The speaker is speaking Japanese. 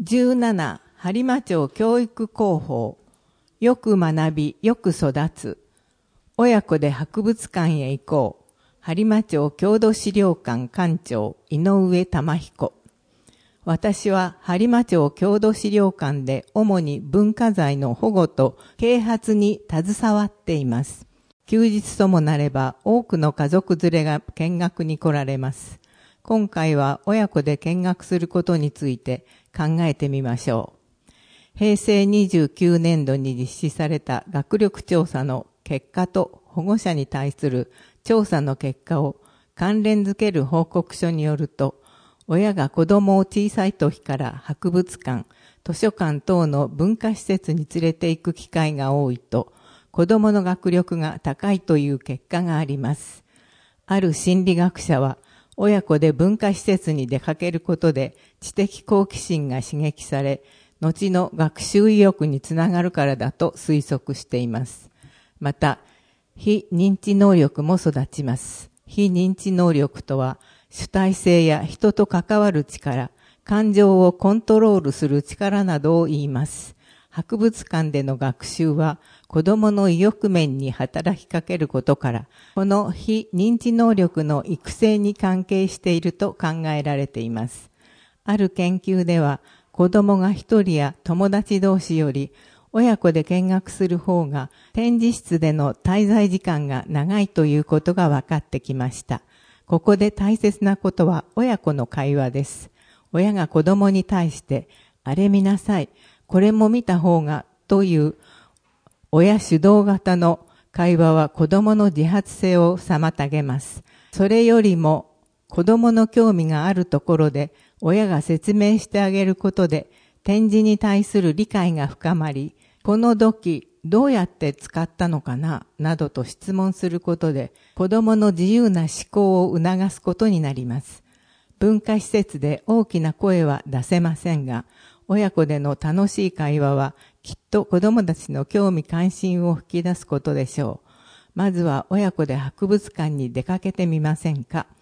17、播磨町教育広報。よく学び、よく育つ。親子で博物館へ行こう。播磨町郷土資料館館長、井上玉彦。私は播磨町郷土資料館で主に文化財の保護と啓発に携わっています。休日ともなれば多くの家族連れが見学に来られます。今回は親子で見学することについて考えてみましょう。平成29年度に実施された学力調査の結果と保護者に対する調査の結果を関連づける報告書によると、親が子供を小さい時から博物館、図書館等の文化施設に連れて行く機会が多いと、子供の学力が高いという結果があります。ある心理学者は、親子で文化施設に出かけることで知的好奇心が刺激され、後の学習意欲につながるからだと推測しています。また、非認知能力も育ちます。非認知能力とは、主体性や人と関わる力、感情をコントロールする力などを言います。博物館での学習は子供の意欲面に働きかけることから、この非認知能力の育成に関係していると考えられています。ある研究では、子供が一人や友達同士より親子で見学する方が展示室での滞在時間が長いということが分かってきました。ここで大切なことは親子の会話です。親が子供に対して、あれ見なさい、これも見た方がという親主導型の会話は子供の自発性を妨げます。それよりも子供の興味があるところで親が説明してあげることで展示に対する理解が深まり、この土器どうやって使ったのかななどと質問することで子供の自由な思考を促すことになります。文化施設で大きな声は出せませんが、親子での楽しい会話はきっと子供たちの興味関心を引き出すことでしょう。まずは親子で博物館に出かけてみませんか。